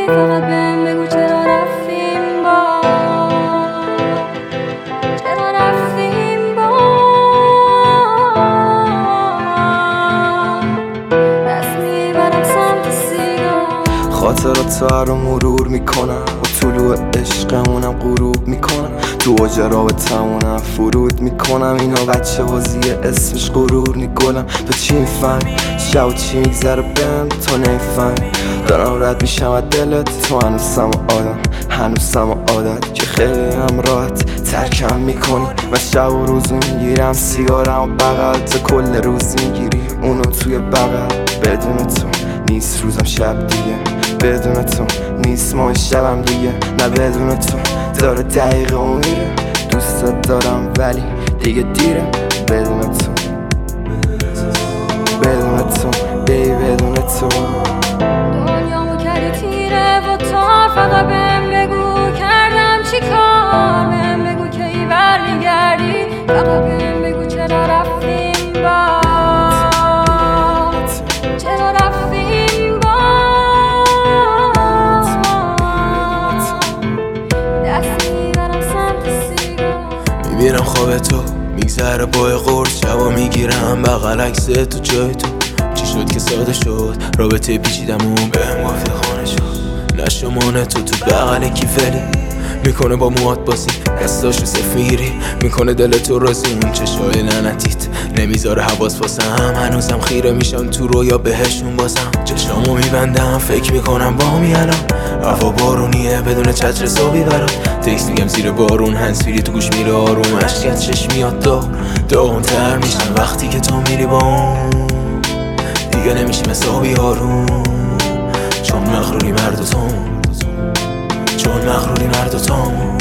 فقط بهم بگو چرا رفتیم با چرا رفتیم با دست میبرم سمت سیگار خاطرات تو رو مرور میکنم و طلوع عشقمونم غروب میکنم تو اوج رابطمونم فرود میکنم اینا بچه بازیه اسمش غرور میگلم تو چی میفهمی شب و چی میگذره بهم تو نمیفهمی دارم رد میشم از دلت تو هنوزم عادت که خیلی هم راحت ترکم میکنی من شب و روز میگیرم سیگارم و بغل تو کل روز میگیری اونو توی بغل بدون تو نیست روزم شب دیگه بدون تو نیست ماه شبم دیگه نه بدون تو داره دقیقه و میره دوستت دارم ولی دیگه دیره بدون تو بدون تو دنیامو کردی تیره و تار فقط بهم بگو کردم چی کار بهم بگو کی برمیگردی فقط بهم بگو چرا رفتیم با چرا رفتیم با دست میبرم سمت سیگار میبینم خواب تو میگذره با قرص شبا میگیرم بغل عکس تو جای تو چی شد که ساده شد رابطه پیچیدمون بهم گفتی خانه شد نشمانه تو بغل کیفلی میکنه با موات بازی دستاشو سفیری میکنه دل تو رازون چشای لعنتیت نمیذاره حواس واسم هنوزم خیره میشم تو رویا بهشون بازم چشامو میبندم فکر میکنم با میالم هوا بارونیه بدون چتر صابی برام تکست میگم زیر بارون هنسفیری تو گوش میره آروم عشقت چشم میاد داغون‌تر میشن وقتی که تو میری با اون دیگه نمیشیم حسابی آروم چون مغروری مرد و تو